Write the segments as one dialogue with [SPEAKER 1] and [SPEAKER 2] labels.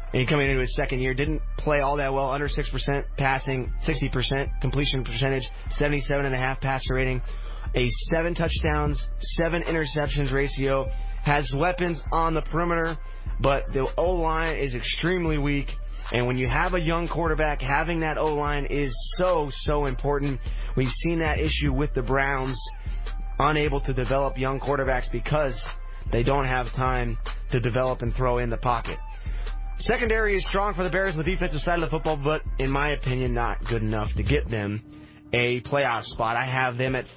[SPEAKER 1] And coming into his second year, didn't play all that well, under 6% passing, 60% completion percentage, 77.5 passer rating, a 7 touchdowns, 7 interceptions ratio, has weapons on the perimeter, but the O-line is extremely weak. And when you have a young quarterback, having that O-line is so, so important. We've seen that issue with the Browns, unable to develop young quarterbacks because they don't have time to develop and throw in the pocket. Secondary is strong for the Bears on the defensive side of the football, but in my opinion, not good enough to get them a playoff spot. I have them at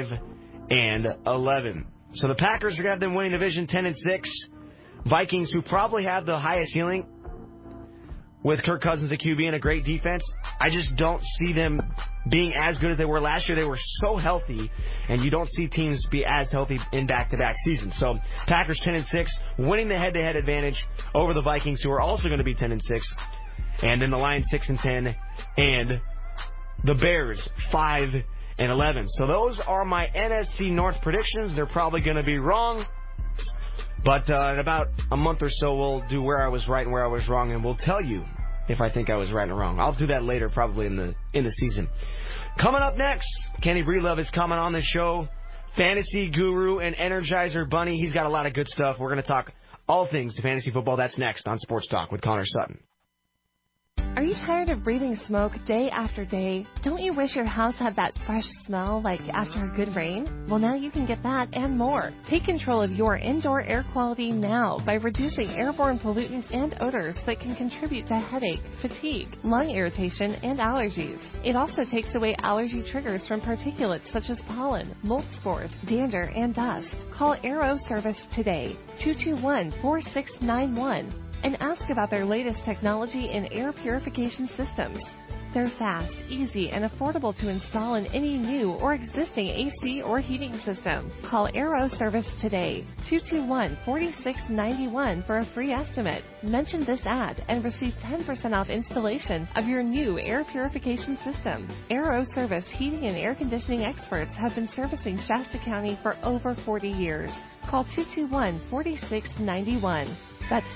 [SPEAKER 1] 5-11. So the Packers are going to have them winning division 10-6. Vikings, who probably have the highest ceiling with Kirk Cousins at QB and a great defense, I just don't see them being as good as they were last year. They were so healthy, and you don't see teams be as healthy in back-to-back seasons. So Packers 10-6, winning the head-to-head advantage over the Vikings, who are also going to be 10-6, and then the Lions 6-10, and the Bears 5-11. So those are my NFC North predictions. They're probably going to be wrong, but in about a month or so, we'll do where I was right and where I was wrong, and we'll tell you if I think I was right or wrong. I'll do that later, probably in the season. Coming up next, Kenny Breedlove is coming on the show. Fantasy guru and Energizer Bunny. He's got a lot of good stuff. We're going to talk all things fantasy football. That's next on Sports Talk with Connor Sutton.
[SPEAKER 2] Are you tired of breathing smoke day after day? Don't you wish your house had that fresh smell like after a good rain? Well, now you can get that and more. Take control of your indoor air quality now by reducing airborne pollutants and odors that can contribute to headache, fatigue, lung irritation, and allergies. It also takes away allergy triggers from particulates such as pollen, mold spores, dander, and dust. Call Aero Service today, 221-4691. and ask about their latest technology in air purification systems. They're fast, easy, and affordable to install in any new or existing AC or heating system. Call Aero Service today, 221-4691 for a free estimate. Mention this ad and receive 10% off installation of your new air purification system. Aero Service heating and air conditioning experts have been servicing Shasta County for over 40 years. Call 221-4691. That's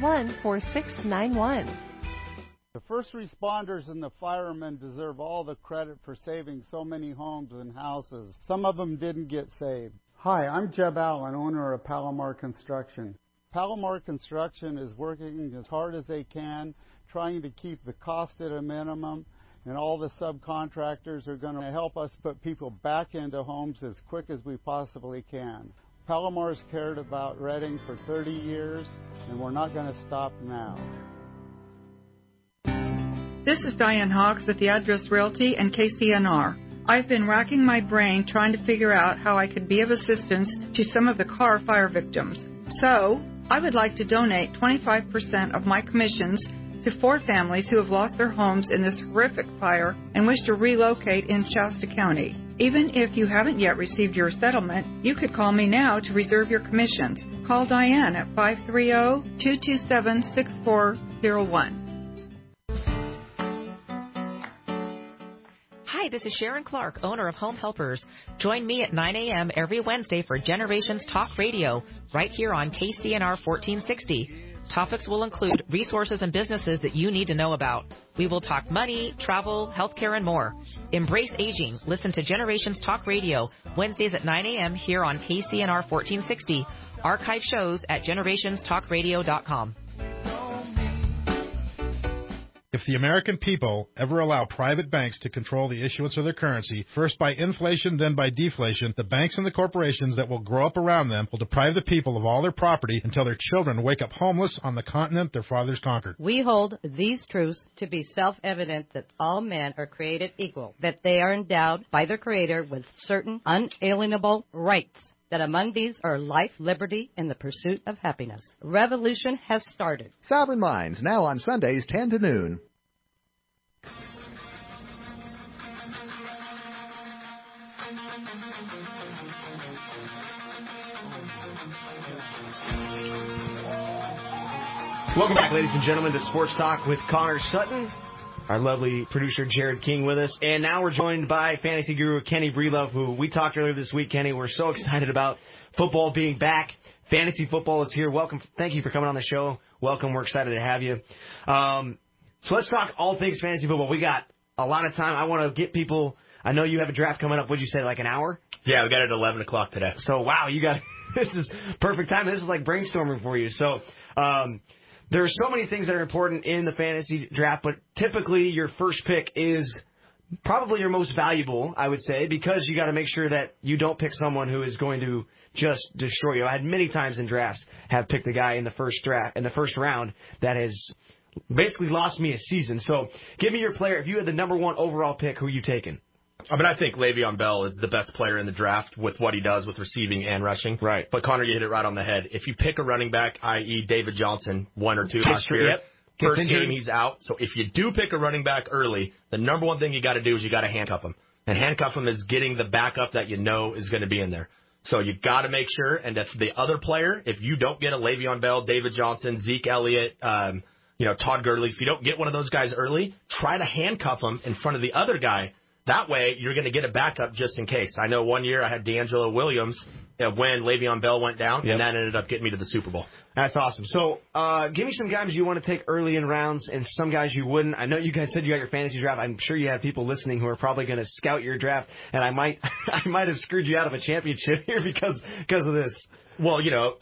[SPEAKER 2] 221-4691.
[SPEAKER 3] The first responders and the firemen deserve all the credit for saving so many homes and houses. Some of them didn't get saved. Hi, I'm Jeb Allen, owner of Palomar Construction. Palomar Construction is working as hard as they can, trying to keep the cost at a minimum, and all the subcontractors are going to help us put people back into homes as quick as we possibly can. Palomar's cared about Reading for 30 years, and we're not going to stop now.
[SPEAKER 4] This is Diane Hawks at the Address Realty and KCNR. I've been racking my brain trying to figure out how I could be of assistance to some of the Carr fire victims. So, I would like to donate 25% of my commissions to 4 families who have lost their homes in this horrific fire and wish to relocate in Shasta County. Even if you haven't yet received your settlement, you could call me now to reserve your commissions. Call Diane at 530-227-6401.
[SPEAKER 5] Hi, this is Sharon Clark, owner of Home Helpers. Join me at 9 a.m. every Wednesday for Generations Talk Radio, right here on KCNR 1460. Topics will include resources and businesses that you need to know about. We will talk money, travel, healthcare, and more. Embrace aging. Listen to Generations Talk Radio, Wednesdays at 9 a.m. here on KCNR 1460. Archive shows at generationstalkradio.com.
[SPEAKER 6] If the American people ever allow private banks to control the issuance of their currency, first by inflation, then by deflation, the banks and the corporations that will grow up around them will deprive the people of all their property until their children wake up homeless on the continent their fathers conquered.
[SPEAKER 7] We hold these truths to be self-evident that all men are created equal, that they are endowed by their Creator with certain unalienable rights, that among these are life, liberty, and the pursuit of happiness. Revolution has started.
[SPEAKER 8] Sovereign Minds, now on Sundays 10 to noon.
[SPEAKER 1] Welcome back, ladies and gentlemen, to Sports Talk with Connor Sutton. Our lovely producer, Jared King, with us. And now we're joined by fantasy guru Kenny Breedlove, who we talked earlier this week. Kenny, we're so excited about football being back. Fantasy football is here. Welcome. Thank you for coming on the show. welcome. We're excited to have you. So let's talk all things fantasy football. We got a lot of time. I want to get people. I know you have a draft coming up. What'd you say, like an hour?
[SPEAKER 9] Yeah, we got it at 11 o'clock today.
[SPEAKER 1] So, wow, you got this is perfect time. This is like brainstorming for you. So, there are so many things that are important in the fantasy draft, but typically your first pick is probably your most valuable, I would say, because you got to make sure that you don't pick someone who is going to just destroy you. I had many times in drafts have picked a guy in the first round that has basically lost me a season. So give me your player. If you had the number one overall pick, who are you taking?
[SPEAKER 9] I think Le'Veon Bell is the best player in the draft with what he does with receiving and rushing.
[SPEAKER 1] Right.
[SPEAKER 9] But, Connor, you hit it right on the head. If you pick a running back, i.e. David Johnson, 1 or 2 last year, first game he's out. So if you do pick a running back early, the number one thing you got to do is you got to handcuff him. And handcuff him is getting the backup that you know is going to be in there. So you got to make sure. And if the other player, if you don't get a Le'Veon Bell, David Johnson, Zeke Elliott, Todd Gurley, if you don't get one of those guys early, try to handcuff him in front of the other guy. That way, you're going to get a backup just in case. I know one year I had D'Angelo Williams when Le'Veon Bell went down, and that ended up getting me to the Super Bowl.
[SPEAKER 1] That's awesome. So give me some guys you want to take early in rounds and some guys you wouldn't. I know you guys said you got your fantasy draft. I'm sure you have people listening who are probably going to scout your draft, and I might have screwed you out of a championship here because of this.
[SPEAKER 9] Well,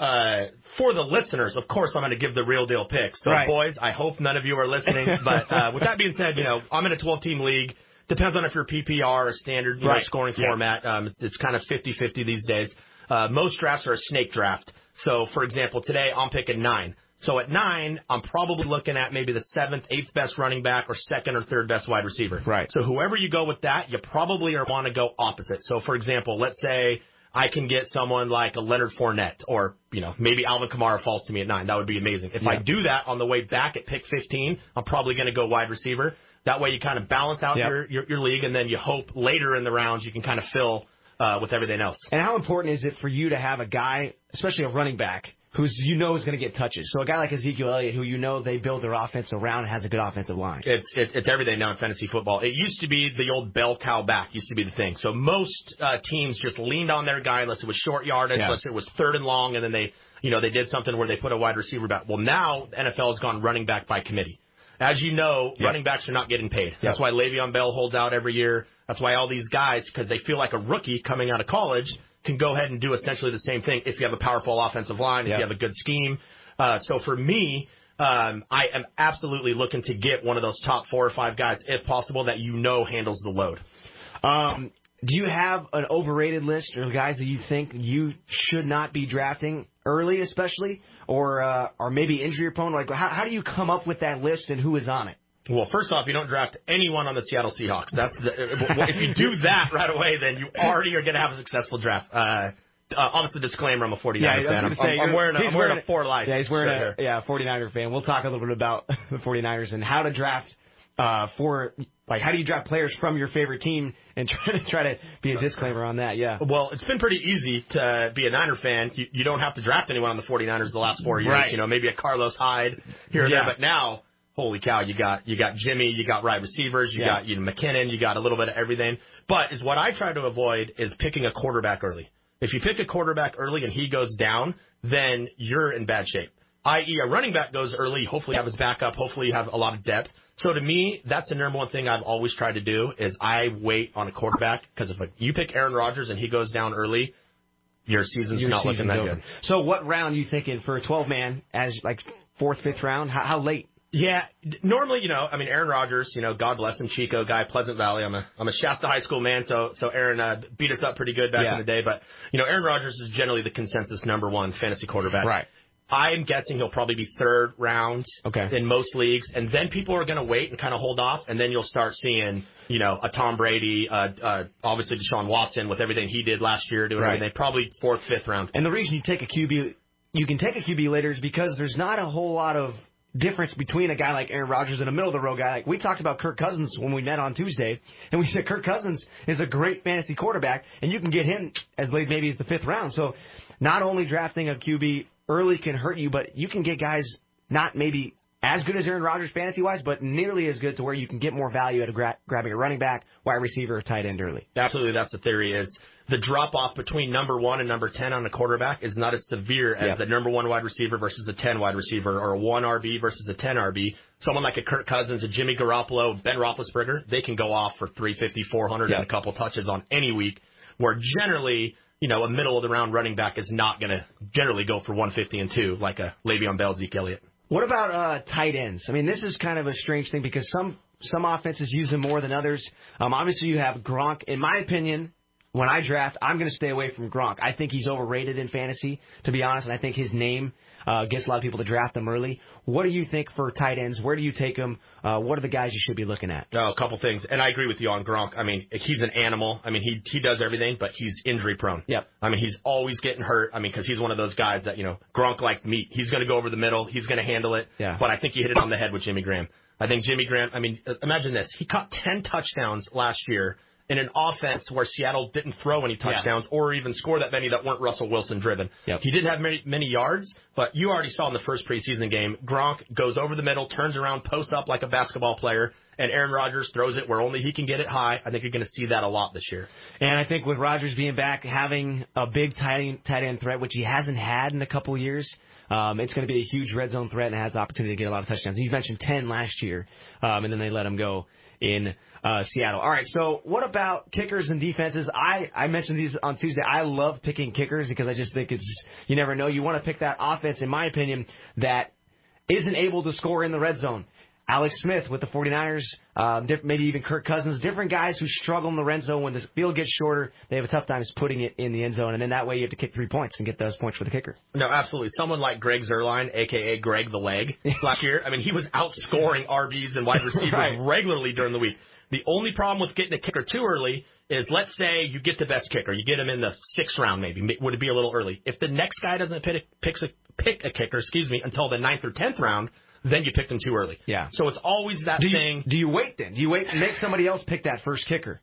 [SPEAKER 9] for the listeners, of course, I'm going to give the real deal picks. So, boys, I hope none of you are listening. But with that being said, I'm in a 12-team league. Depends on if you're PPR or standard scoring format. It's kind of 50-50 these days. Most drafts are a snake draft. So, for example, today I'm picking 9. So at 9, I'm probably looking at maybe the 7th, 8th best running back or 2nd or 3rd best wide receiver.
[SPEAKER 1] Right.
[SPEAKER 9] So whoever you go with that, you probably want to go opposite. So, for example, let's say I can get someone like a Leonard Fournette or, maybe Alvin Kamara falls to me at 9. That would be amazing. If I do that on the way back at pick 15, I'm probably going to go wide receiver. That way you kind of balance out your league, and then you hope later in the rounds you can kind of fill with everything else.
[SPEAKER 1] And how important is it for you to have a guy, especially a running back, who's is going to get touches? So a guy like Ezekiel Elliott, who they build their offense around and has a good offensive line.
[SPEAKER 9] It's everything now in fantasy football. It used to be the old bell cow back used to be the thing. So most teams just leaned on their guy unless it was short yardage, unless it was 3rd and long, and then they did something where they put a wide receiver back. Well, now the NFL has gone running back by committee. As you know, running backs are not getting paid. That's why Le'Veon Bell holds out every year. That's why all these guys, because they feel like a rookie coming out of college, can go ahead and do essentially the same thing if you have a powerful offensive line, if you have a good scheme. So for me, I am absolutely looking to get one of those top 4 or 5 guys, if possible, that handles the load.
[SPEAKER 1] Do you have an overrated list of guys that you think you should not be drafting early, especially, or maybe injury prone? Like, how do you come up with that list and who is on it?
[SPEAKER 9] Well, first off, you don't draft anyone on the Seattle Seahawks. If you do that right away, then you already are going to have a successful draft. Obviously, disclaimer, I'm a 49er fan. I'm wearing a for life.
[SPEAKER 1] Yeah, he's wearing a 49er fan. We'll talk a little bit about the 49ers and how to draft how do you draft players from your favorite team and try to be a disclaimer on that,
[SPEAKER 9] Well, it's been pretty easy to be a Niner fan. You don't have to draft anyone on the 49ers the last 4 years.
[SPEAKER 1] Right.
[SPEAKER 9] Maybe a Carlos Hyde here or there. But now, holy cow, you got Jimmy, you got wide receivers, you got McKinnon, you got a little bit of everything. But what I try to avoid is picking a quarterback early. If you pick a quarterback early and he goes down, then you're in bad shape. I.e., a running back goes early, hopefully you have his backup, hopefully you have a lot of depth. So to me, that's the number one thing I've always tried to do is I wait on a quarterback, because if you pick Aaron Rodgers and he goes down early, your season's not looking that good.
[SPEAKER 1] So what round are you thinking for a 12-man as like 4th, 5th round? How late?
[SPEAKER 9] Yeah, normally, Aaron Rodgers, God bless him, Chico guy, Pleasant Valley. I'm a Shasta High School man, so Aaron beat us up pretty good back in the day. But, Aaron Rodgers is generally the consensus number 1 fantasy quarterback.
[SPEAKER 1] Right.
[SPEAKER 9] I'm guessing he'll probably be 3rd round in most leagues. And then people are going to wait and kind of hold off. And then you'll start seeing, a Tom Brady, obviously Deshaun Watson with everything he did last year, doing everything, probably 4th, 5th round.
[SPEAKER 1] And the reason you can take a QB later is because there's not a whole lot of difference between a guy like Aaron Rodgers and a middle-of-the-road guy. Like we talked about Kirk Cousins when we met on Tuesday, and we said Kirk Cousins is a great fantasy quarterback, and you can get him as late maybe as the 5th round. So not only drafting a QB early can hurt you, but you can get guys not maybe as good as Aaron Rodgers fantasy-wise, but nearly as good to where you can get more value out of grabbing a running back, wide receiver, or tight end early.
[SPEAKER 9] Absolutely, that's the theory is the drop-off between number 1 and number 10 on the quarterback is not as severe as the number 1 wide receiver versus the 10 wide receiver, or a 1 RB versus a 10 RB. Someone like a Kirk Cousins, a Jimmy Garoppolo, Ben Roethlisberger, they can go off for 350, 400 and a couple touches on any week, where generally, a middle-of-the-round running back is not going to generally go for 150 and 2 like a Le'Veon Bell, Zeke Elliott.
[SPEAKER 1] What about tight ends? I mean, this is kind of a strange thing because some offenses use them more than others. Obviously, you have Gronk. In my opinion, when I draft, I'm going to stay away from Gronk. I think he's overrated in fantasy, to be honest, and I think his name gets a lot of people to draft them early. What do you think for tight ends? Where do you take them? What are the guys you should be looking at?
[SPEAKER 9] A couple things, and I agree with you on Gronk. I mean, he's an animal. I mean, he does everything, but he's injury prone.
[SPEAKER 1] Yep.
[SPEAKER 9] I mean, he's always getting hurt. I mean, because he's one of those guys that, Gronk likes meat. He's going to go over the middle. He's going to handle it.
[SPEAKER 1] Yeah.
[SPEAKER 9] But I think you hit it on the head with Jimmy Graham. I think Jimmy Graham, imagine this. He caught 10 touchdowns last year in an offense where Seattle didn't throw any touchdowns or even score that many that weren't Russell Wilson driven.
[SPEAKER 1] Yep.
[SPEAKER 9] He didn't have many yards, but you already saw in the first preseason game, Gronk goes over the middle, turns around, posts up like a basketball player, and Aaron Rodgers throws it where only he can get it high. I think you're going to see that a lot this year.
[SPEAKER 1] And I think with Rodgers being back, having a big tight end threat, which he hasn't had in a couple of years, it's going to be a huge red zone threat and has the opportunity to get a lot of touchdowns. You mentioned 10 last year, and then they let him go in Seattle. All right, so what about kickers and defenses? I mentioned these on Tuesday. I love picking kickers because I just think you never know. You want to pick that offense, in my opinion, that isn't able to score in the red zone. Alex Smith with the 49ers, maybe even Kirk Cousins, different guys who struggle in the red zone when the field gets shorter. They have a tough time putting it in the end zone, and then that way you have to kick 3 points and get those points for the kicker.
[SPEAKER 9] No, absolutely. Someone like Greg Zuerlein, a.k.a. Greg the Leg, last year, he was outscoring RBs and wide receivers regularly during the week. The only problem with getting a kicker too early is, let's say you get the best kicker. You get him in the 6th round maybe. Would it be a little early? If the next guy doesn't pick a kicker, until the 9th or 10th round, then you picked them too early.
[SPEAKER 1] Yeah.
[SPEAKER 9] So it's always that thing.
[SPEAKER 1] Do you wait then? Do you wait and make somebody else pick that first kicker?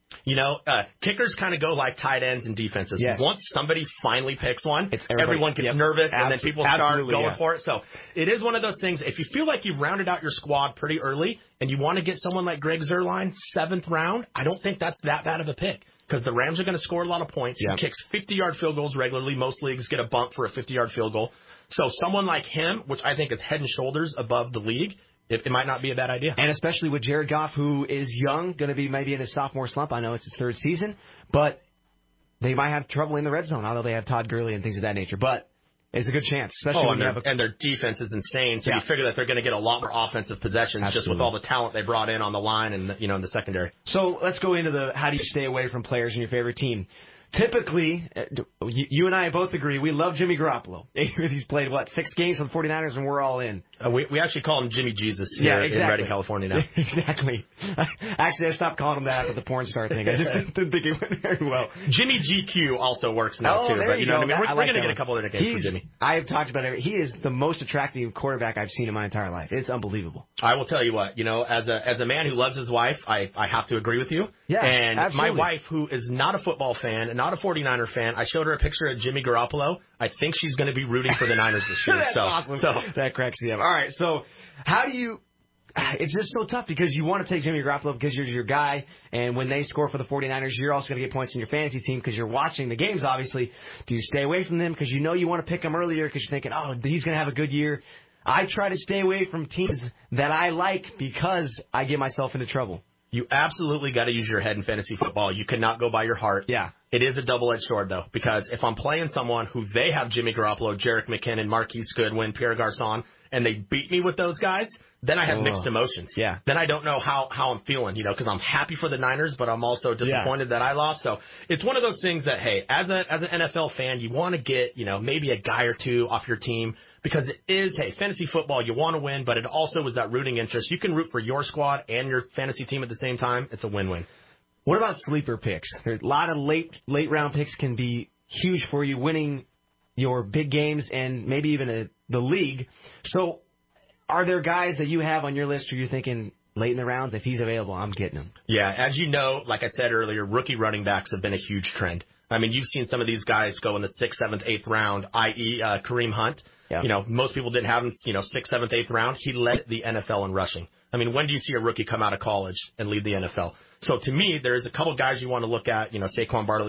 [SPEAKER 9] Kickers kind of go like tight ends and defenses.
[SPEAKER 1] Yes.
[SPEAKER 9] Once somebody finally picks one, everyone gets nervous, and then people start going for it. So it is one of those things. If you feel like you've rounded out your squad pretty early and you want to get someone like Greg Zuerlein, 7th round, I don't think that's that bad of a pick. Because the Rams are going to score a lot of points. He kicks 50-yard field goals regularly. Most leagues get a bump for a 50-yard field goal. So someone like him, which I think is head and shoulders above the league, it might not be a bad idea.
[SPEAKER 1] And especially with Jared Goff, who is young, going to be maybe in his sophomore slump. I know it's his 3rd season, but they might have trouble in the red zone, although they have Todd Gurley and things of that nature. But it's a good chance, especially when
[SPEAKER 9] and their defense is insane. So you figure that they're going to get a lot more offensive possessions just with all the talent they brought in on the line and in the secondary.
[SPEAKER 1] So let's go into how do you stay away from players in your favorite team. Typically, you and I both agree, we love Jimmy Garoppolo. He's played, 6 games for the 49ers, and we're all in.
[SPEAKER 9] We actually call him Jimmy Jesus here in Redding, California now.
[SPEAKER 1] Exactly. Actually, I stopped calling him that after the porn star thing. I just didn't think it went very well.
[SPEAKER 9] Jimmy GQ also works now, too. But
[SPEAKER 1] We're
[SPEAKER 9] going to get a couple of nicknames for Jimmy.
[SPEAKER 1] I have talked about it. He is the most attractive quarterback I've seen in my entire life. It's unbelievable.
[SPEAKER 9] I will tell you what, as a man who loves his wife, I have to agree with you.
[SPEAKER 1] Yeah,
[SPEAKER 9] and
[SPEAKER 1] absolutely.
[SPEAKER 9] My wife, who is not a football fan and not a 49er fan, I showed her a picture of Jimmy Garoppolo. I think she's going to be rooting for the Niners this year.
[SPEAKER 1] That's awesome. So that cracks me up. All right, so how do you – it's just so tough because you want to take Jimmy Garoppolo because you're your guy, and when they score for the 49ers, you're also going to get points in your fantasy team because you're watching the games, obviously. Do you stay away from them because you know you want to pick him earlier because you're thinking, oh, he's going to have a good year? I try to stay away from teams that I like because I get myself into trouble.
[SPEAKER 9] You absolutely got to use your head in fantasy football. You cannot go by your heart.
[SPEAKER 1] Yeah.
[SPEAKER 9] It is a double-edged sword, though, because if I'm playing someone who they have Jimmy Garoppolo, Jerick McKinnon, Marquise Goodwin, Pierre Garçon, and they beat me with those guys, then I have mixed emotions.
[SPEAKER 1] Yeah.
[SPEAKER 9] Then I don't know how I'm feeling, because I'm happy for the Niners, but I'm also disappointed that I lost. So it's one of those things that, hey, as an NFL fan, you want to get, maybe a guy or two off your team because it is, hey, fantasy football, you want to win, but it also is that rooting interest. You can root for your squad and your fantasy team at the same time. It's a win-win.
[SPEAKER 1] What about sleeper picks? There's a lot of late round picks can be huge for you, winning your big games and maybe even the league. So are there guys that you have on your list where you're thinking late in the rounds, if he's available, I'm getting him?
[SPEAKER 9] Yeah, as you know, like I said earlier, rookie running backs have been a huge trend. I mean, you've seen some of these guys go in the 6th, 7th, 8th round, i.e. Kareem Hunt. Yeah. Most people didn't have him, 6th, 7th, 8th round. He led the NFL in rushing. I mean, when do you see a rookie come out of college and lead the NFL? So to me, there's a couple guys you want to look at. Saquon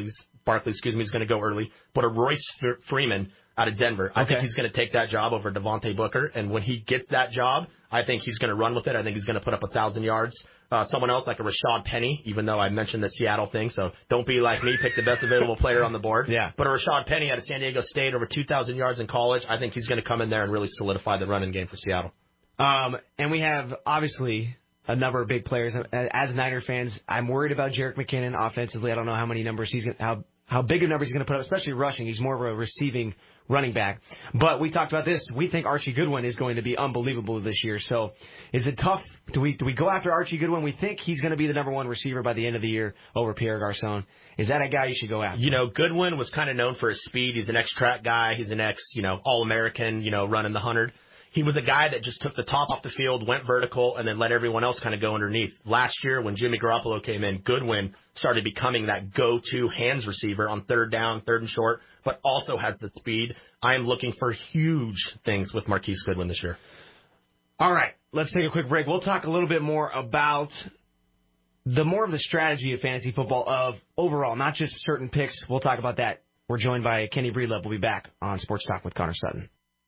[SPEAKER 9] Barkley, is going to go early, but a Royce Freeman out of Denver. I think he's going to take that job over Devontae Booker, and when he gets that job, I think he's going to run with it. I think he's going to put up 1,000 yards. Someone else like a Rashad Penny, even though I mentioned the Seattle thing, so don't be like me, pick the best available player on the board.
[SPEAKER 1] Yeah.
[SPEAKER 9] But a Rashad Penny out of San Diego State, over 2,000 yards in college, I think he's going to come in there and really solidify the running game for Seattle.
[SPEAKER 1] And we have, obviously, a number of big players. As Niner fans, I'm worried about Jerick McKinnon offensively. I don't know how many numbers how big of numbers he's going to put up, especially rushing. He's more of a receiving running back. But we talked about this. We think Archie Goodwin is going to be unbelievable this year. So is it tough? Do we go after Archie Goodwin? We think he's going to be the number one receiver by the end of the year over Pierre Garçon. Is that a guy you should go after?
[SPEAKER 9] Goodwin was kind of known for his speed. He's an ex-track guy. He's an All-American, running the 100. He was a guy that just took the top off the field, went vertical, and then let everyone else kind of go underneath. Last year, when Jimmy Garoppolo came in, Goodwin started becoming that go-to hands receiver on third down, third and short, but also has the speed. I am looking for huge things with Marquise Goodwin this year.
[SPEAKER 1] All right, let's take a quick break. We'll talk a little bit more about more of the strategy of fantasy football of overall, not just certain picks. We'll talk about that. We're joined by Kenny Breedlove. We'll be back on Sports Talk with Connor Sutton.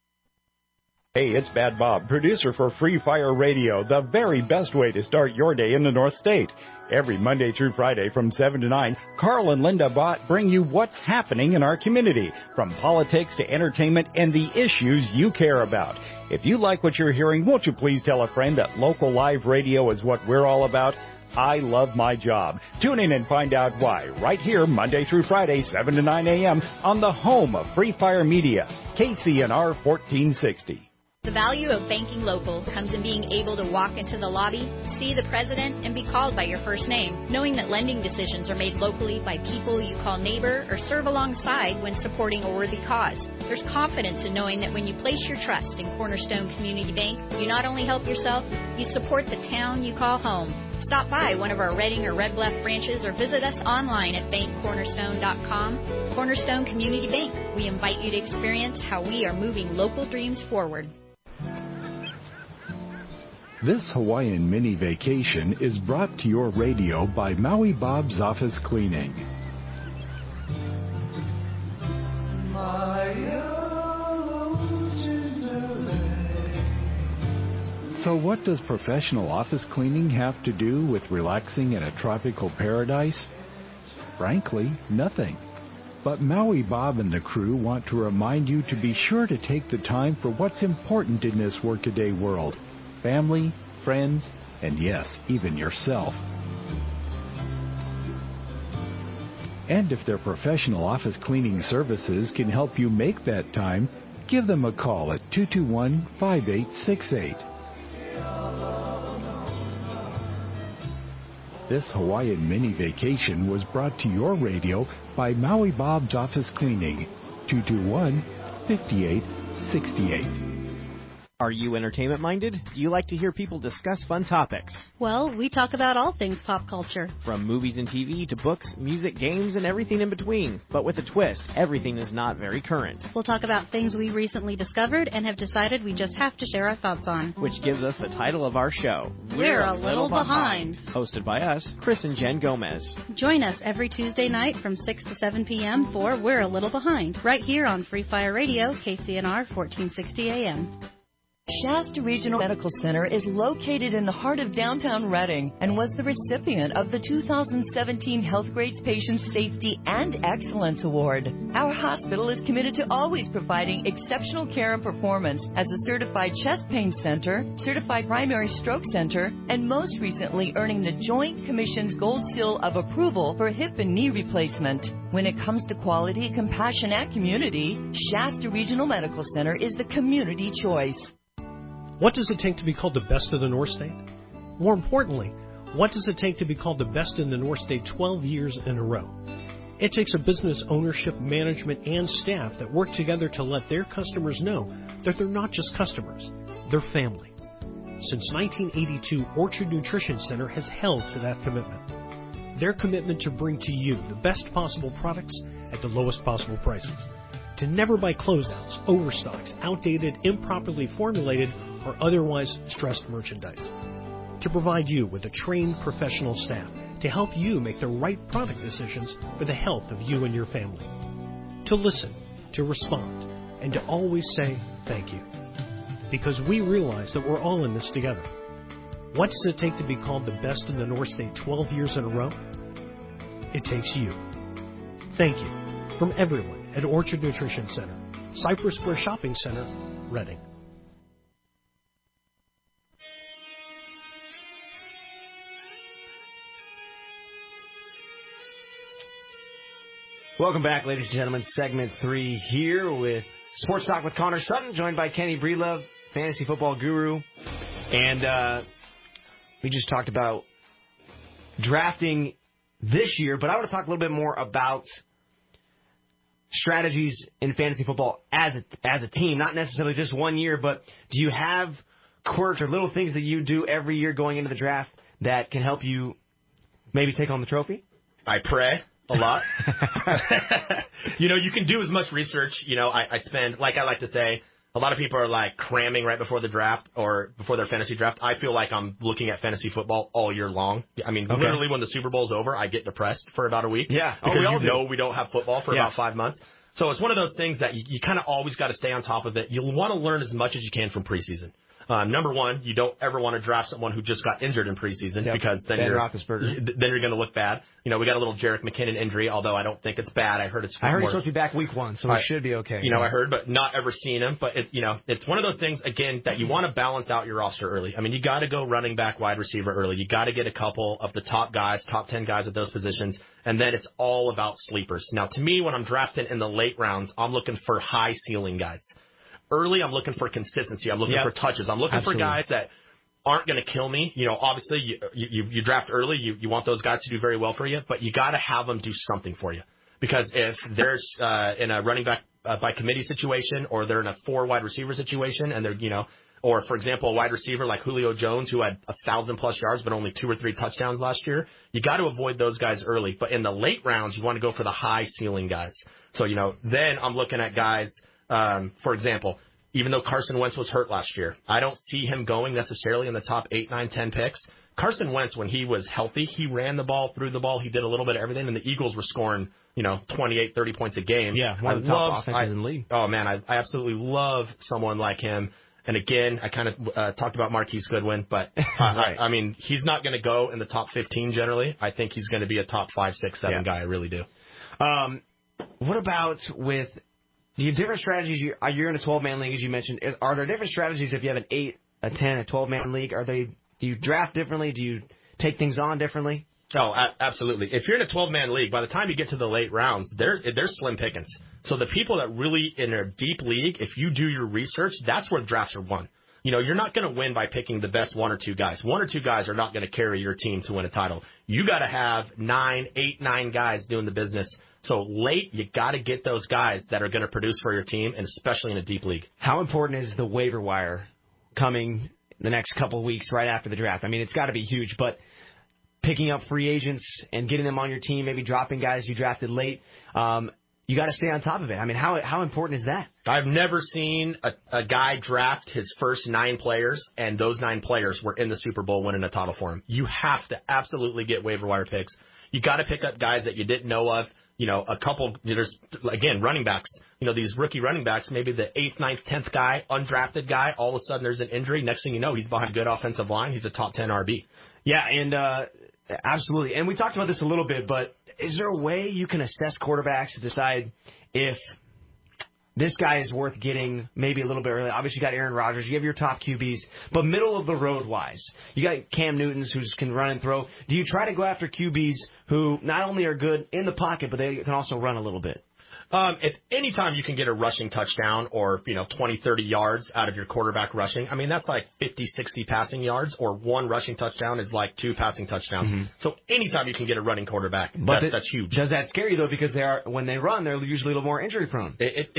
[SPEAKER 10] Hey, it's Bad Bob, producer for Free Fire Radio, the very best way to start your day in the North State. Every Monday through Friday from 7 to 9, Carl and Linda Bott bring you what's happening in our community, from politics to entertainment and the issues you care about. If you like what you're hearing, won't you please tell a friend that local live radio is what we're all about? I love my job. Tune in and find out why right here Monday through Friday, 7 to 9 a.m. on the home of Free Fire Media, KCNR 1460.
[SPEAKER 11] The value of banking local comes in being able to walk into the lobby, see the president, and be called by your first name, knowing that lending decisions are made locally by people you call neighbor or serve alongside when supporting a worthy cause. There's confidence in knowing that when you place your trust in Cornerstone Community Bank, you not only help yourself, you support the town you call home. Stop by one of our Reading or Red Bluff branches or visit us online at bankcornerstone.com. Cornerstone Community Bank. We invite you to experience how we are moving local dreams forward.
[SPEAKER 12] This Hawaiian mini vacation is brought to your radio by Maui Bob's Office Cleaning. So what does professional office cleaning have to do with relaxing in a tropical paradise? Frankly, nothing. But Maui Bob and the crew want to remind you to be sure to take the time for what's important in this workaday world. Family, friends, and yes, even yourself. And if their professional office cleaning services can help you make that time, give them a call at 221-5868. This Hawaiian mini vacation was brought to your radio by Maui Bob's Office Cleaning, 221-5868.
[SPEAKER 13] Are you entertainment-minded? Do you like to hear people discuss fun topics?
[SPEAKER 14] Well, we talk about all things pop culture.
[SPEAKER 13] From movies and TV to books, music, games, and everything in between. But with a twist, everything is not very current.
[SPEAKER 14] We'll talk about things we recently discovered and have decided we just have to share our thoughts on.
[SPEAKER 13] Which gives us the title of our show,
[SPEAKER 14] We're a Little Behind.
[SPEAKER 13] Hosted by us, Chris and Jen Gomez.
[SPEAKER 14] Join us every Tuesday night from 6 to 7 p.m. for We're a Little Behind, right here on Free Fire Radio, KCNR 1460 AM.
[SPEAKER 15] Shasta Regional Medical Center is located in the heart of downtown Reading and was the recipient of the 2017 Healthgrades Patient Safety and Excellence Award. Our hospital is committed to always providing exceptional care and performance as a certified chest pain center, certified primary stroke center, and most recently earning the Joint Commission's Gold Seal of Approval for hip and knee replacement. When it comes to quality, compassion, and community, Shasta Regional Medical Center is the community choice.
[SPEAKER 16] What does it take to be called the best of the North State? More importantly, what does it take to be called the best in the North State 12 years in a row? It takes a business ownership, management, and staff that work together to let their customers know that they're not just customers, they're family. Since 1982, Orchard Nutrition Center has held to that commitment. Their commitment to bring to you the best possible products at the lowest possible prices. To never buy closeouts, overstocks, outdated, improperly formulated, or otherwise stressed merchandise. To provide you with a trained professional staff to help you make the right product decisions for the health of you and your family. To listen, to respond, and to always say thank you. Because we realize that we're all in this together. What does it take to be called the best in the North State 12 years in a row? It takes you. Thank you from everyone at Orchard Nutrition Center, Cypress Square Shopping Center, Reading.
[SPEAKER 1] Welcome back, ladies and gentlemen. Segment 3 here with Sports Talk with Connor Sutton, joined by Kenny Breedlove, fantasy football guru. And we just talked about drafting this year, but I want to talk a little bit more about strategies in fantasy football as a team, not necessarily just 1 year, but do you have quirks or little things that you do every year going into the draft that can help you maybe take on the trophy?
[SPEAKER 9] I pray a lot. You can do as much research. I spend, like I like to say, a lot of people are like cramming right before the draft or before their fantasy draft. I feel like I'm looking at fantasy football all year long. I mean, literally when the Super Bowl's over, I get depressed for about a week.
[SPEAKER 1] Yeah.
[SPEAKER 9] Because we don't have football for about 5 months. So it's one of those things that you kind of always got to stay on top of it. You'll want to learn as much as you can from preseason. Number one, you don't ever want to draft someone who just got injured in preseason because then you're going to look bad. We got a little Jerick McKinnon injury, although I don't think it's bad. I heard he's supposed
[SPEAKER 1] to be back week 1, so he should be okay.
[SPEAKER 9] I heard, but not ever seen him. But it's one of those things again that you want to balance out your roster early. I mean, you got to go running back, wide receiver early. You got to get a couple of the top 10 guys at those positions, and then it's all about sleepers. Now, to me, when I'm drafting in the late rounds, I'm looking for high ceiling guys. Early, I'm looking for consistency. I'm looking for touches. I'm looking for guys that aren't going to kill me. Obviously, you draft early. You want those guys to do very well for you, but you got to have them do something for you. Because if there's in a running back by committee situation, or they're in a 4 wide receiver situation, and they're or for example, a wide receiver like Julio Jones who had 1,000+ yards but only 2 or 3 touchdowns last year, you got to avoid those guys early. But in the late rounds, you want to go for the high ceiling guys. So then I'm looking at guys. For example, even though Carson Wentz was hurt last year, I don't see him going necessarily in the top 8, 9, 10 picks. Carson Wentz, when he was healthy, he ran the ball, threw the ball, he did a little bit of everything, and the Eagles were scoring, 28, 30 points a game.
[SPEAKER 1] Yeah, one of the top offenses in the league.
[SPEAKER 9] Oh, man, I absolutely love someone like him. And again, I kind of talked about Marquise Goodwin, but I mean, he's not going to go in the top 15 generally. I think he's going to be a top 5, 6, 7 guy. I really do.
[SPEAKER 1] What about with... Do you have different strategies? You're in a 12-man league, as you mentioned. Are there different strategies if you have an 8, a 10, a 12-man league? Do you draft differently? Do you take things on differently?
[SPEAKER 9] Oh, absolutely. If you're in a 12-man league, by the time you get to the late rounds, they're slim pickings. So the people that really in a deep league, if you do your research, that's where drafts are won. You're not going to win by picking the best 1 or 2 guys. 1 or 2 guys are not going to carry your team to win a title. You got to have 8, 9 guys doing the business. So late, you got to get those guys that are going to produce for your team, and especially in a deep league.
[SPEAKER 1] How important is the waiver wire coming the next couple of weeks right after the draft? I mean, it's got to be huge, but picking up free agents and getting them on your team, maybe dropping guys you drafted late, you got to stay on top of it. I mean, how important is that?
[SPEAKER 9] I've never seen a guy draft his first 9 players, and those 9 players were in the Super Bowl winning a title for him. You have to absolutely get waiver wire picks. You got to pick up guys that you didn't know of. A couple, there's, again, running backs. These rookie running backs, maybe the 8th, 9th, 10th guy, undrafted guy, all of a sudden there's an injury. Next thing you know, he's behind a good offensive line. He's a top 10 RB.
[SPEAKER 1] Yeah, and absolutely. And we talked about this a little bit, but is there a way you can assess quarterbacks to decide if this guy is worth getting maybe a little bit early? Obviously, you got Aaron Rodgers. You have your top QBs. But middle of the road wise, you got Cam Newtons who can run and throw. Do you try to go after QBs who not only are good in the pocket, but they can also run a little bit?
[SPEAKER 9] If any time you can get a rushing touchdown or, 20, 30 yards out of your quarterback rushing, I mean, that's like 50, 60 passing yards, or 1 rushing touchdown is like 2 passing touchdowns. Mm-hmm. So anytime you can get a running quarterback, that's huge.
[SPEAKER 1] Does that scare you, though? Because when they run, they're usually a little more injury prone.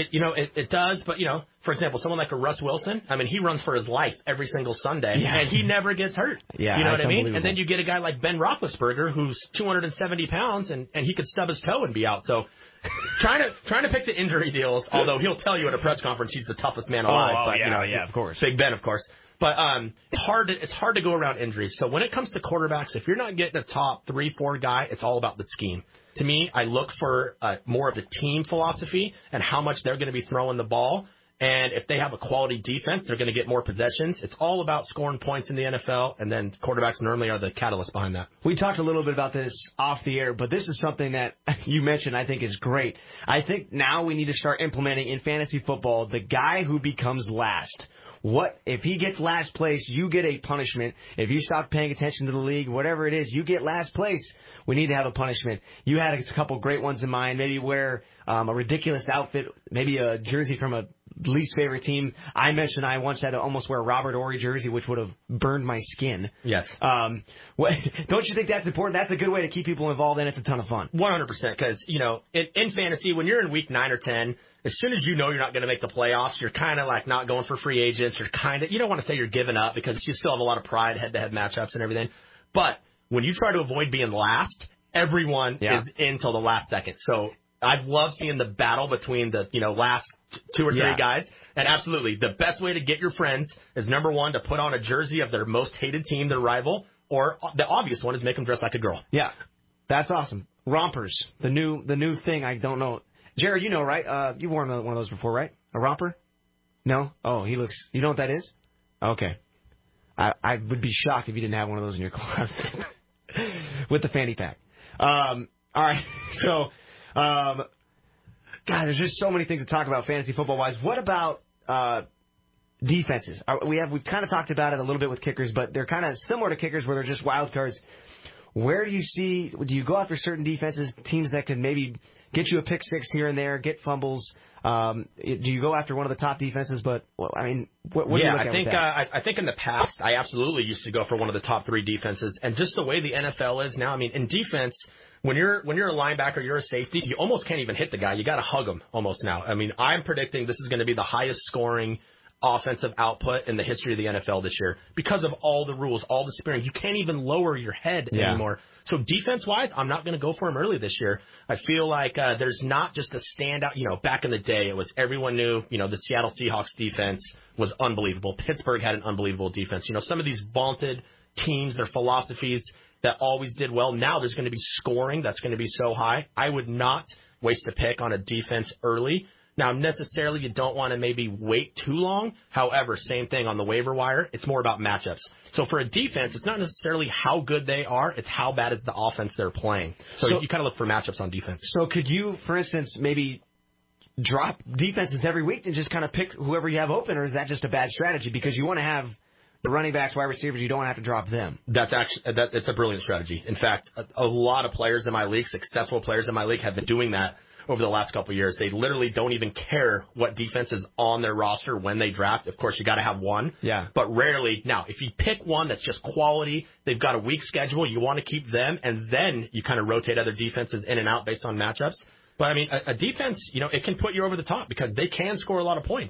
[SPEAKER 9] It does. But, for example, someone like a Russ Wilson, I mean, he runs for his life every single Sunday, and he never gets hurt.
[SPEAKER 1] Yeah,
[SPEAKER 9] you know what I mean? And then you get a guy like Ben Roethlisberger, who's 270 pounds, and he could stub his toe and be out. So trying to pick the injury deals, although he'll tell you at a press conference he's the toughest man alive.
[SPEAKER 1] Of course.
[SPEAKER 9] Big Ben, of course. But it's hard to go around injuries. So when it comes to quarterbacks, if you're not getting a top 3-4 guy, it's all about the scheme. To me, I look for more of the team philosophy and how much they're going to be throwing the ball. And if they have a quality defense, they're going to get more possessions. It's all about scoring points in the NFL, and then quarterbacks normally are the catalyst behind that.
[SPEAKER 1] We talked a little bit about this off the air, but this is something that you mentioned I think is great. I think now we need to start implementing in fantasy football the guy who becomes last. What if he gets last place, you get a punishment. If you stop paying attention to the league, whatever it is, you get last place. We need to have a punishment. You had a couple great ones in mind. Maybe wear a ridiculous outfit, maybe a jersey from a least favorite team. I mentioned I once had to almost wear a Robert Horry jersey, which would have burned my skin.
[SPEAKER 9] Yes.
[SPEAKER 1] Don't you think that's important? That's a good way to keep people involved, and it's a ton of fun.
[SPEAKER 9] 100%, because, in fantasy, when you're in week 9 or 10, as soon as you know you're not going to make the playoffs, you're kind of like not going for free agents. You don't want to say you're giving up because you still have a lot of pride, head-to-head matchups and everything. But when you try to avoid being last, everyone is in till the last second. So I've loved seeing the battle between the last 2 or 3 guys. And absolutely, the best way to get your friends is, number one, to put on a jersey of their most hated team, their rival, or the obvious one is make them dress like a girl.
[SPEAKER 1] Yeah, that's awesome. Rompers, the new thing. I don't know. Jared, you know, right? You've worn one of those before, right? A romper? No? Oh, you know what that is? Okay. I would be shocked if you didn't have one of those in your closet with the fanny pack. All right. So, God, there's just so many things to talk about fantasy football-wise. What about defenses? We've kind of talked about it a little bit with kickers, but they're kind of similar to kickers where they're just wild cards. Where do you go after certain defenses, teams that can maybe get you a pick six here and there, get fumbles? Do you go after one of the top defenses? But what do you look at with that?
[SPEAKER 9] I think in the past I absolutely used to go for one of the top 3 defenses, and just the way the NFL is now. I mean, in defense, when you're a linebacker, you're a safety, you almost can't even hit the guy. You got to hug him almost now. I mean, I'm predicting this is going to be the highest scoring offensive output in the history of the NFL this year because of all the rules, all the spearing. You can't even lower your head anymore. So defense-wise, I'm not going to go for him early this year. I feel like there's not just a standout. Back in the day, it was everyone knew, the Seattle Seahawks defense was unbelievable. Pittsburgh had an unbelievable defense. Some of these vaunted teams, their philosophies that always did well, now there's going to be scoring that's going to be so high. I would not waste a pick on a defense early. Now, necessarily, you don't want to maybe wait too long. However, same thing on the waiver wire. It's more about matchups. So for a defense, it's not necessarily how good they are. It's how bad is the offense they're playing. So you kind of look for matchups on defense.
[SPEAKER 1] So could you, for instance, maybe drop defenses every week and just kind of pick whoever you have open, or is that just a bad strategy? Because you want to have the running backs, wide receivers, you don't have to drop them.
[SPEAKER 9] It's a brilliant strategy. In fact, a lot of players in my league, successful players in my league, have been doing that over the last couple of years. They literally don't even care what defense is on their roster when they draft. Of course, you got to have one.
[SPEAKER 1] Yeah.
[SPEAKER 9] But rarely. Now, if you pick one that's just quality, they've got a weak schedule, you want to keep them, and then you kind of rotate other defenses in and out based on matchups. But, I mean, a defense, it can put you over the top because they can score a lot of points.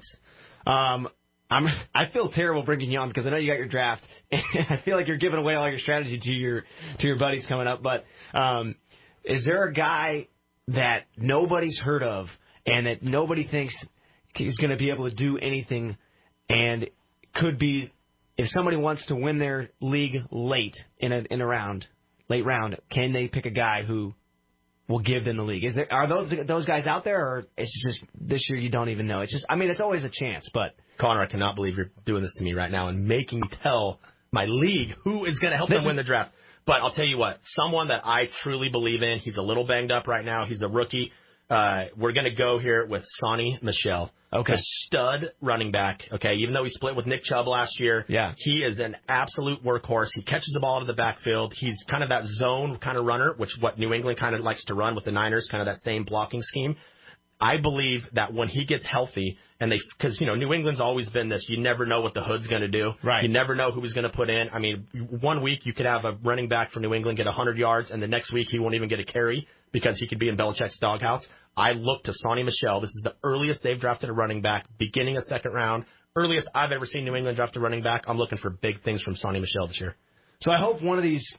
[SPEAKER 1] I feel terrible bringing you on because I know you got your draft, and I feel like you're giving away all your strategy to your buddies coming up. But is there a guy that nobody's heard of and that nobody thinks is going to be able to do anything and could be, if somebody wants to win their league late in a late round, can they pick a guy who will give them the league? Are those guys out there, or it's just this year you don't even know? It's just, it's always a chance, but
[SPEAKER 9] Connor, I cannot believe you're doing this to me right now and making me tell my league who is going to help them win the draft. But I'll tell you what, someone that I truly believe in, he's a little banged up right now. He's a rookie. We're going to go here with Sonny Michel.
[SPEAKER 1] Okay.
[SPEAKER 9] A stud running back. Okay. Even though he split with Nick Chubb last year.
[SPEAKER 1] Yeah.
[SPEAKER 9] He is an absolute workhorse. He catches the ball out of the backfield. He's kind of that zone kind of runner, which what New England kind of likes to run with the Niners, kind of that same blocking scheme. I believe that when he gets healthy, because New England's always been this, you never know what the hood's going to do.
[SPEAKER 1] Right.
[SPEAKER 9] You never know who he's going to put in. I mean, 1 week you could have a running back from New England get 100 yards, and the next week he won't even get a carry because he could be in Belichick's doghouse. I look to Sonny Michel. This is the earliest they've drafted a running back, beginning of second round. Earliest I've ever seen New England draft a running back. I'm looking for big things from Sonny Michel this year.
[SPEAKER 1] So I hope one of these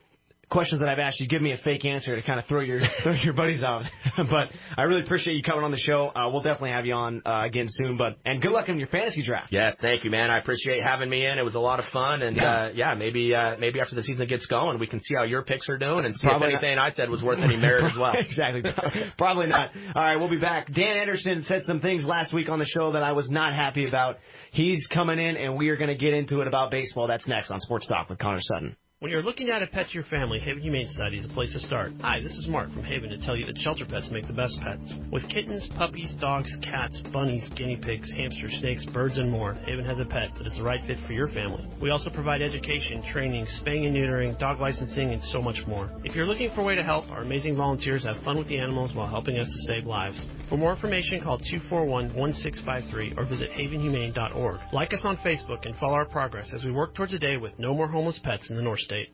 [SPEAKER 1] questions that I've asked you, give me a fake answer to kind of throw your buddies out. But I really appreciate you coming on the show. We'll definitely have you on again soon. And good luck in your fantasy draft.
[SPEAKER 9] Yes, thank you, man. I appreciate having me in. It was a lot of fun. And, maybe after the season gets going, we can see how your picks are doing and see if anything I said was worth any merit as well.
[SPEAKER 1] Exactly. Probably not. All right, we'll be back. Dan Anderson said some things last week on the show that I was not happy about. He's coming in, and we are going to get into it about baseball. That's next on Sports Talk with Connor Sutton.
[SPEAKER 17] When you're looking at a pet to your family, Haven Humane Society is a place to start. Hi, this is Mark from Haven to tell you that shelter pets make the best pets. With kittens, puppies, dogs, cats, bunnies, guinea pigs, hamsters, snakes, birds, and more, Haven has a pet that is the right fit for your family. We also provide education, training, spaying and neutering, dog licensing, and so much more. If you're looking for a way to help, our amazing volunteers have fun with the animals while helping us to save lives. For more information, call 241-1653 or visit havenhumane.org. Like us on Facebook and follow our progress as we work towards a day with no more homeless pets in the North State.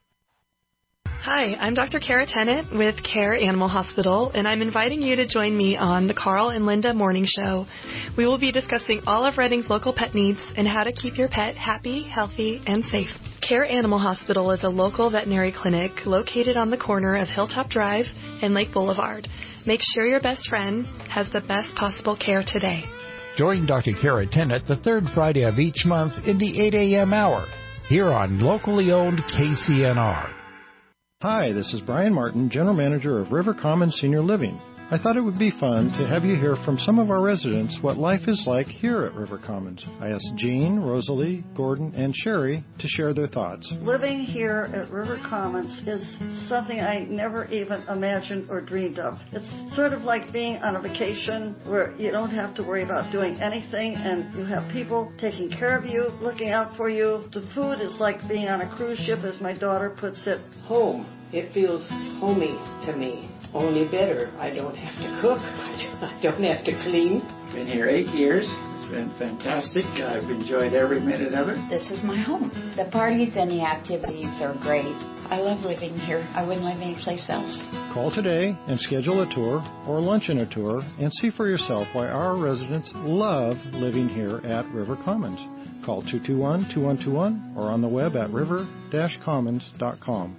[SPEAKER 18] Hi, I'm Dr. Kara Tennant with Care Animal Hospital, and I'm inviting you to join me on the Carl and Linda Morning Show. We will be discussing all of Reading's local pet needs and how to keep your pet happy, healthy, and safe. Care Animal Hospital is a local veterinary clinic located on the corner of Hilltop Drive and Lake Boulevard. Make sure your best friend has the best possible care today.
[SPEAKER 19] Join Dr. Kara Tennant the third Friday of each month in the 8 a.m. hour, here on locally owned KCNR.
[SPEAKER 20] Hi, this is Brian Martin, General Manager of River Commons Senior Living. I thought it would be fun to have you hear from some of our residents what life is like here at River Commons. I asked Jean, Rosalie, Gordon, and Sherry to share their thoughts.
[SPEAKER 21] Living here at River Commons is something I never even imagined or dreamed of. It's sort of like being on a vacation where you don't have to worry about doing anything and you have people taking care of you, looking out for you. The food is like being on a cruise ship, as my daughter puts it.
[SPEAKER 22] Home. It feels homey to me. Only better. I don't have to cook. I don't have to clean.
[SPEAKER 23] Been here 8 years. It's been fantastic. I've enjoyed every minute of it.
[SPEAKER 24] This is my home. The parties and the activities are great. I love living here. I wouldn't live anyplace else.
[SPEAKER 20] Call today and schedule a tour or lunch and a tour and see for yourself why our residents love living here at River Commons. Call 221-2121 or on the web at river-commons.com.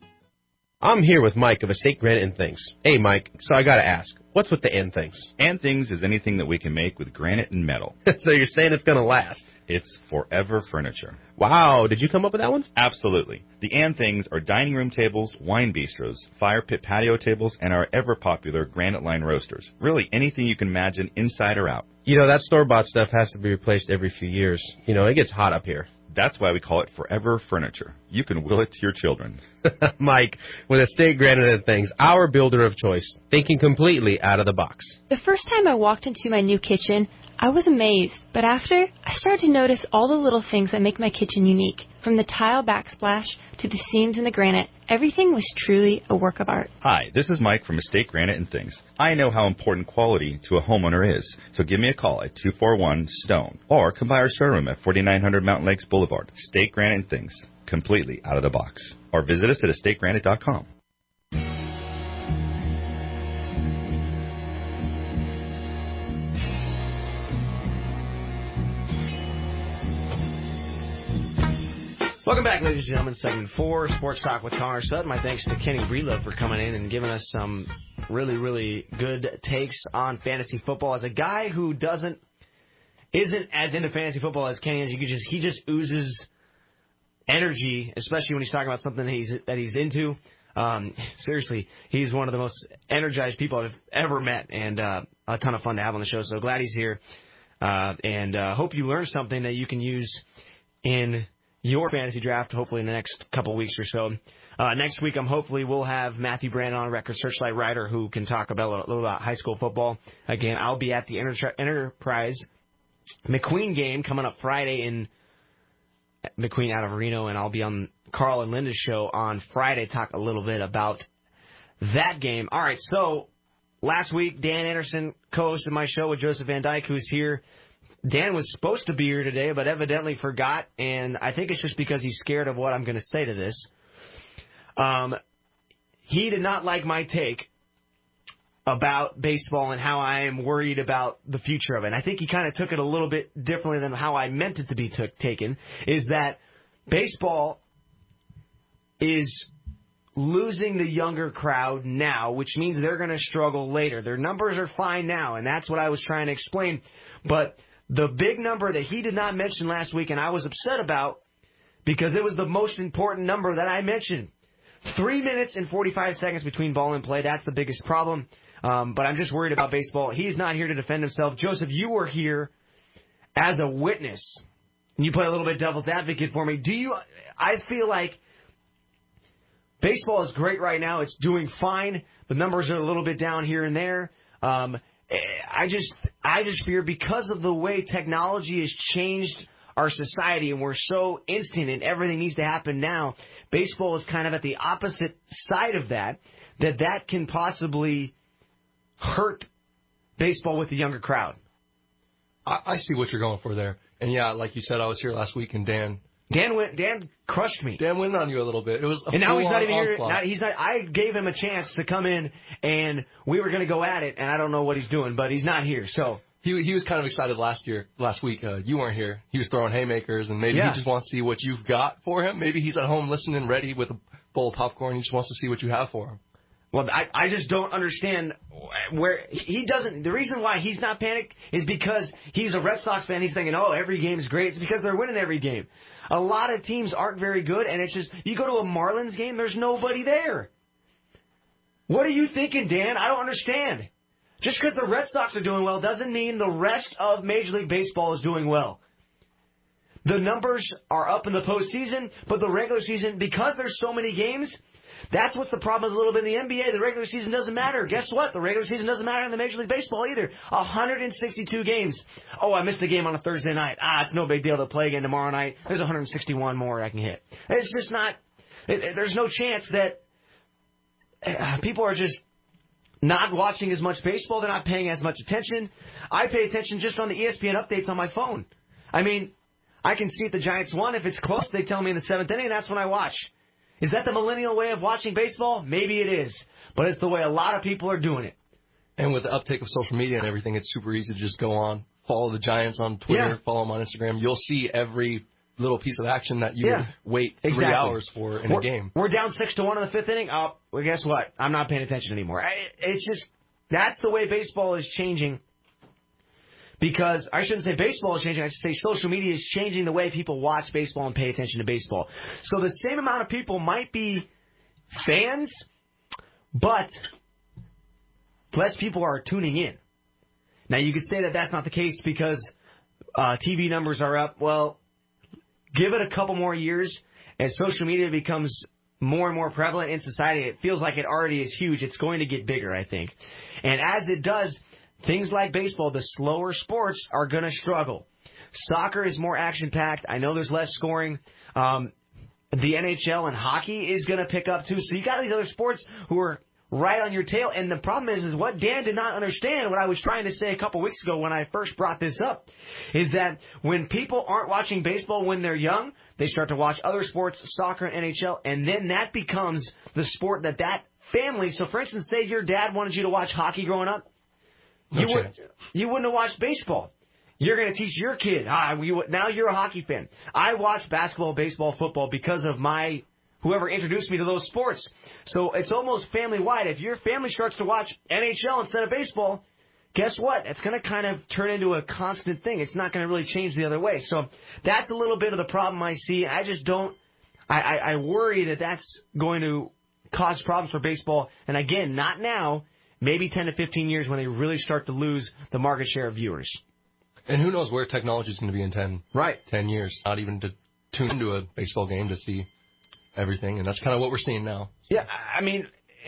[SPEAKER 25] I'm here with Mike of Estate Granite and Things. Hey, Mike, so I gotta ask, what's with the and things?
[SPEAKER 26] And things is anything that we can make with granite and metal.
[SPEAKER 25] So you're saying it's gonna last?
[SPEAKER 26] It's Forever Furniture.
[SPEAKER 25] Wow, did you come up with that one?
[SPEAKER 26] Absolutely. The and things are dining room tables, wine bistros, fire pit patio tables, and our ever-popular granite line roasters. Really anything you can imagine inside or out.
[SPEAKER 25] You know, that store-bought stuff has to be replaced every few years. You know, it gets hot up here.
[SPEAKER 26] That's why we call it Forever Furniture. You can will it to your children.
[SPEAKER 25] Mike, with Estate Granite and Things, our builder of choice, thinking completely out of the box.
[SPEAKER 27] The first time I walked into my new kitchen, I was amazed, but after, I started to notice all the little things that make my kitchen unique. From the tile backsplash to the seams in the granite, everything was truly a work of art.
[SPEAKER 26] Hi, this is Mike from Estate Granite and Things. I know how important quality to a homeowner is, so give me a call at 241-STONE or come by our showroom at 4900 Mountain Lakes Boulevard. Estate Granite and Things, completely out of the box. Or visit us at estategranite.com.
[SPEAKER 1] Welcome back, ladies and gentlemen. Segment 4, Sports Talk with Connor Sutton. My thanks to Kenny Breedlove for coming in and giving us some really, really good takes on fantasy football. As a guy who isn't as into fantasy football as Kenny is, he just oozes energy, especially when he's talking about something that he's into. Seriously, he's one of the most energized people I've ever met, and a ton of fun to have on the show. So glad he's here, and hope you learned something that you can use in your fantasy draft, hopefully in the next couple weeks or so. Next week, hopefully we'll have Matthew Brandon on, Record Searchlight writer, who can talk about a little about high school football. Again, I'll be at the Enterprise McQueen game coming up Friday in McQueen out of Reno, and I'll be on Carl and Linda's show on Friday, talk a little bit about that game. All right, so last week, Dan Anderson co-hosted my show with Joseph Van Dyke, who's here. Dan was supposed to be here today, but evidently forgot, and I think it's just because he's scared of what I'm going to say to this. He did not like my take about baseball and how I am worried about the future of it. And I think he kind of took it a little bit differently than how I meant it to be taken, is that baseball is losing the younger crowd now, which means they're going to struggle later. Their numbers are fine now, and that's what I was trying to explain. But the big number that he did not mention last week, and I was upset about, because it was the most important number that I mentioned. 3 minutes and 45 seconds between ball and play. That's the biggest problem. But I'm just worried about baseball. He's not here to defend himself. Joseph, you were here as a witness. And you play a little bit devil's advocate for me. I feel like baseball is great right now. It's doing fine. The numbers are a little bit down here and there. I just fear because of the way technology has changed our society and we're so instant and everything needs to happen now, baseball is kind of at the opposite side of that can possibly hurt baseball with the younger crowd.
[SPEAKER 2] I see what you're going for there. And yeah, like you said, I was here last week and Dan
[SPEAKER 1] crushed me.
[SPEAKER 2] Dan went on you a little bit. It was a
[SPEAKER 1] and now he's not even
[SPEAKER 2] onslaught.
[SPEAKER 1] here. I gave him a chance to come in, and we were going to go at it, and I don't know what he's doing, but he's not here. So
[SPEAKER 2] he was kind of excited last week. You weren't here. He was throwing haymakers, and maybe he just wants to see what you've got for him. Maybe he's at home listening, ready with a bowl of popcorn. He just wants to see what you have for him.
[SPEAKER 1] Well, I just don't understand where he doesn't. The reason why he's not panicked is because he's a Red Sox fan. He's thinking, oh, every game's great. It's because they're winning every game. A lot of teams aren't very good, and it's just, you go to a Marlins game, there's nobody there. What are you thinking, Dan? I don't understand. Just because the Red Sox are doing well doesn't mean the rest of Major League Baseball is doing well. The numbers are up in the postseason, but the regular season, because there's so many games, that's what's the problem a little bit in the NBA. The regular season doesn't matter. Guess what? The regular season doesn't matter in the Major League Baseball either. 162 games. Oh, I missed a game on a Thursday night. It's no big deal to play again tomorrow night. There's 161 more I can hit. It's just not. There's no chance that people are just not watching as much baseball. They're not paying as much attention. I pay attention just on the ESPN updates on my phone. I mean, I can see if the Giants won. If it's close, they tell me in the 7th inning, and that's when I watch. Is that the millennial way of watching baseball? Maybe it is. But it's the way a lot of people are doing it.
[SPEAKER 2] And with the uptake of social media and everything, it's super easy to just go on, follow the Giants on Twitter, follow them on Instagram. You'll see every little piece of action that you would wait 3 hours for in a game.
[SPEAKER 1] We're down 6-1 in the 5th inning. Oh, well, guess what? I'm not paying attention anymore. It's just, that's the way baseball is changing. Because I shouldn't say baseball is changing, I should say social media is changing the way people watch baseball and pay attention to baseball. So the same amount of people might be fans, but less people are tuning in. Now you could say that that's not the case because TV numbers are up. Well, give it a couple more years as social media becomes more and more prevalent in society. It feels like it already is huge. It's going to get bigger, I think. And as it does, things like baseball, the slower sports, are going to struggle. Soccer is more action-packed. I know there's less scoring. The NHL and hockey is going to pick up, too. So you got these other sports who are right on your tail. And the problem is what Dan did not understand, what I was trying to say a couple weeks ago when I first brought this up, is that when people aren't watching baseball when they're young, they start to watch other sports, soccer and NHL, and then that becomes the sport that family. So, for instance, say your dad wanted you to watch hockey growing up. You wouldn't have watched baseball. You're going to teach your kid. Now you're a hockey fan. I watch basketball, baseball, football because of whoever introduced me to those sports. So it's almost family-wide. If your family starts to watch NHL instead of baseball, guess what? It's going to kind of turn into a constant thing. It's not going to really change the other way. So that's a little bit of the problem I see. I just don't – I worry that that's going to cause problems for baseball. And again, not now. Maybe 10 to 15 years when they really start to lose the market share of viewers.
[SPEAKER 2] And who knows where technology is going to be in 10 years. Not even to tune into a baseball game to see everything. And that's kind of what we're seeing now.
[SPEAKER 1] Yeah, I mean,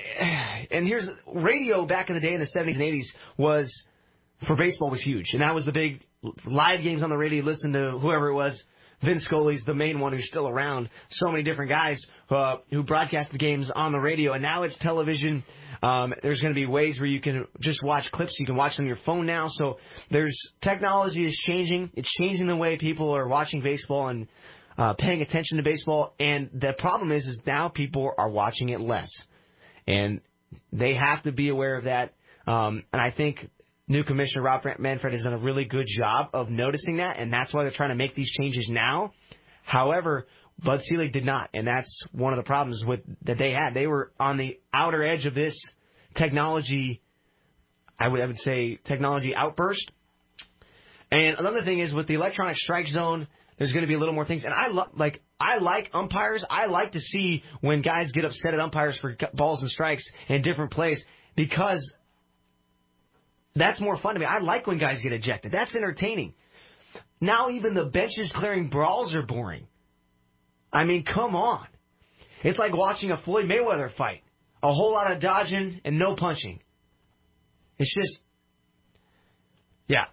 [SPEAKER 1] and here's radio back in the day in the 70s and 80s for baseball was huge. And that was the big live games on the radio. Listen to whoever it was. Vince Scully's the main one who's still around. So many different guys who broadcast the games on the radio. And now it's television. There's going to be ways where you can just watch clips. You can watch them on your phone now. So technology is changing. It's changing the way people are watching baseball and paying attention to baseball. And the problem is now people are watching it less. And they have to be aware of that. And I think new commissioner Rob Manfred has done a really good job of noticing that. And that's why they're trying to make these changes now. However, Bud Selig did not, and that's one of the problems that they had. They were on the outer edge of this technology, I would say, technology outburst. And another thing is with the electronic strike zone, there's going to be a little more things. And I like umpires. I like to see when guys get upset at umpires for balls and strikes in different plays because that's more fun to me. I like when guys get ejected. That's entertaining. Now even the benches clearing brawls are boring. I mean, come on. It's like watching a Floyd Mayweather fight. A whole lot of dodging and no punching. It's just, yeah.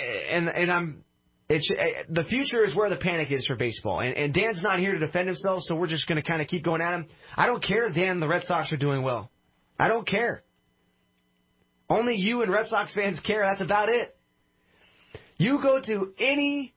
[SPEAKER 1] The future is where the panic is for baseball. And Dan's not here to defend himself, so we're just going to kind of keep going at him. I don't care, Dan, the Red Sox are doing well. I don't care. Only you and Red Sox fans care. That's about it. You go to any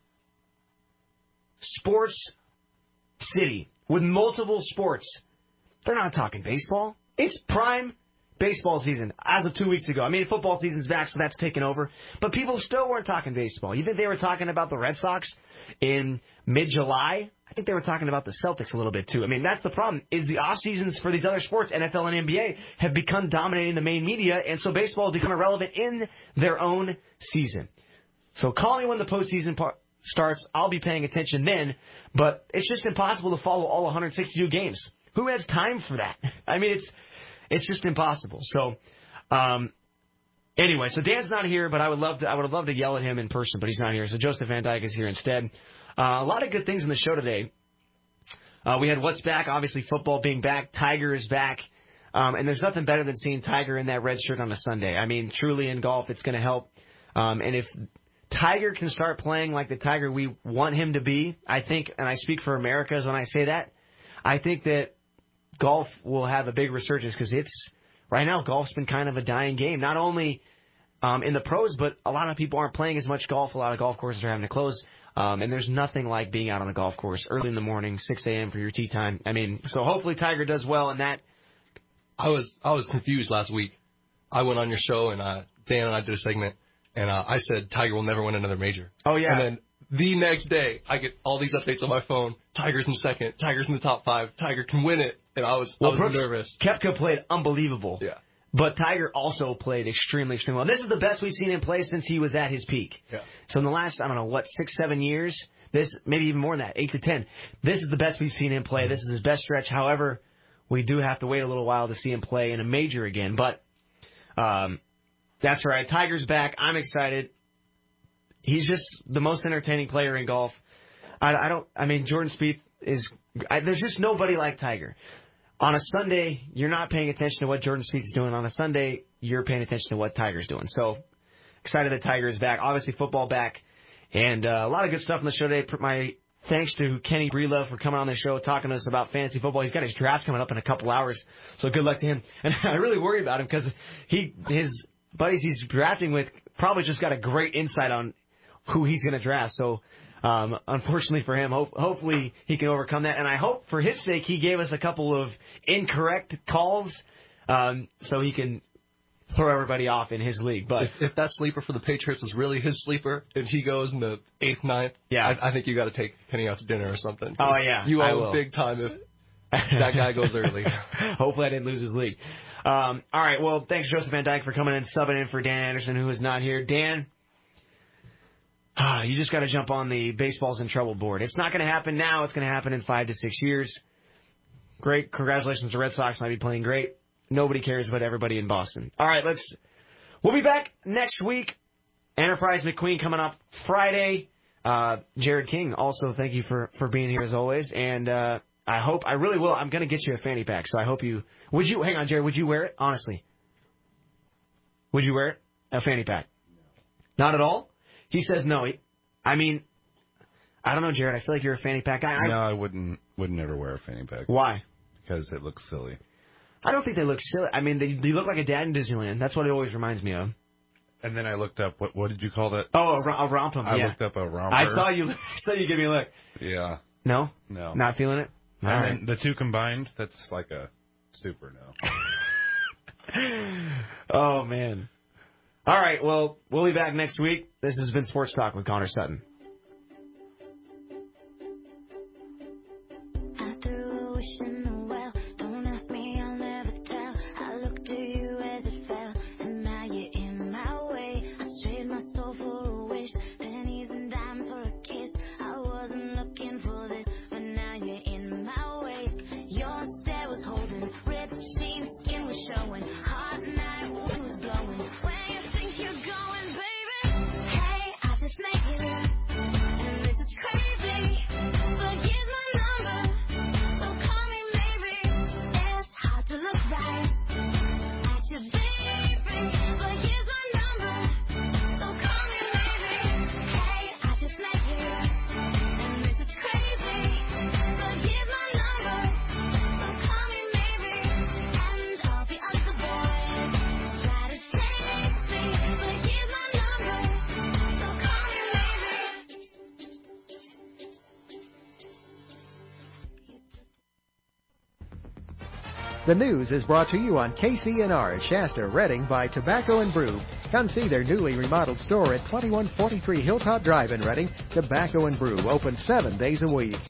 [SPEAKER 1] sports city with multiple sports, they're not talking baseball. It's prime baseball season as of 2 weeks ago. I mean, football season's back, so that's taken over. But people still weren't talking baseball. You think they were talking about the Red Sox in mid-July? I think they were talking about the Celtics a little bit, too. I mean, that's the problem, is the off-seasons for these other sports, NFL and NBA, have become dominating the main media, and so baseball has become irrelevant in their own season. So call me when the postseason starts. I'll be paying attention then, but it's just impossible to follow all 162 games. Who has time for that? I mean, it's just impossible. So, anyway, so Dan's not here, but I would have loved to yell at him in person, but he's not here. So Joseph Van Dyke is here instead. A lot of good things in the show today. We had What's Back, obviously football being back. Tiger is back. And there's nothing better than seeing Tiger in that red shirt on a Sunday. I mean, truly in golf, it's going to help. And if Tiger can start playing like the Tiger we want him to be, I think, and I speak for Americas when I say that, I think that golf will have a big resurgence because right now golf's been kind of a dying game. Not only in the pros, but a lot of people aren't playing as much golf. A lot of golf courses are having to close. And there's nothing like being out on a golf course early in the morning, 6 a.m. for your tee time. I mean, so hopefully Tiger does well in that.
[SPEAKER 2] I was confused last week. I went on your show, and Dan and I did a segment, and I said Tiger will never win another major.
[SPEAKER 1] Oh, yeah.
[SPEAKER 2] And then the next day, I get all these updates on my phone. Tiger's in second. Tiger's in the top 5. Tiger can win it. And I was nervous.
[SPEAKER 1] Koepka played unbelievable.
[SPEAKER 2] Yeah.
[SPEAKER 1] But Tiger also played extremely, extremely well. This is the best we've seen him play since he was at his peak.
[SPEAKER 2] Yeah.
[SPEAKER 1] So in the last, 6, 7 years, maybe even more than that, 8 to 10, this is the best we've seen him play. This is his best stretch. However, we do have to wait a little while to see him play in a major again. But that's right. Tiger's back. I'm excited. He's just the most entertaining player in golf. Jordan Spieth there's just nobody like Tiger. On a Sunday, you're not paying attention to what Jordan Spieth is doing. On a Sunday, you're paying attention to what Tiger's doing. So excited that Tiger is back. Obviously, football back. And a lot of good stuff on the show today. My thanks to Kenny Brila for coming on the show, talking to us about fantasy football. He's got his draft coming up in a couple hours, so good luck to him. And I really worry about him because his buddies he's drafting with probably just got a great insight on who he's going to draft. So unfortunately for him, hopefully he can overcome that. And I hope for his sake he gave us a couple of incorrect calls so he can throw everybody off in his league. But
[SPEAKER 2] if that sleeper for the Patriots was really his sleeper, and he goes in the 8th, 9th,
[SPEAKER 1] yeah.
[SPEAKER 2] I think you got to take Kenny out to dinner or something.
[SPEAKER 1] Oh, yeah.
[SPEAKER 2] You owe him big time if that guy goes early.
[SPEAKER 1] Hopefully I didn't lose his league. All right, well, thanks, Joseph Van Dyke, for coming in, subbing in for Dan Anderson, who is not here. Dan, you just got to jump on the baseball's in trouble board. It's not going to happen now. It's going to happen in 5 to 6 years. Great. Congratulations to Red Sox. Might be playing great. Nobody cares about everybody in Boston. All right, we'll be back next week. Enterprise McQueen coming up Friday. Jared King, also thank you for being here as always. And I really will. I'm going to get you a fanny pack, so I hope you... hang on, Jared, would you wear it? Honestly. Would you wear it? A fanny pack? No. Not at all? He says no. I don't know, Jared. I feel like you're a fanny pack guy.
[SPEAKER 3] No, I wouldn't ever wear a fanny pack.
[SPEAKER 1] Why?
[SPEAKER 3] Because it looks silly.
[SPEAKER 1] I don't think they look silly. I mean, they look like a dad in Disneyland. That's what it always reminds me of.
[SPEAKER 3] And then I looked up, what did you call that?
[SPEAKER 1] Oh, a rompum, yeah.
[SPEAKER 3] I looked up a romper.
[SPEAKER 1] I saw you give me a look.
[SPEAKER 3] Yeah.
[SPEAKER 1] No?
[SPEAKER 3] No.
[SPEAKER 1] Not feeling it?
[SPEAKER 3] All right. The two combined, that's like a super no.
[SPEAKER 1] Oh, man. All right, well, we'll be back next week. This has been Sports Talk with Connor Sutton.
[SPEAKER 4] The news is brought to you on KCNR Shasta, Redding by Tobacco and Brew. Come see their newly remodeled store at 2143 Hilltop Drive in Redding. Tobacco and Brew, open 7 days a week.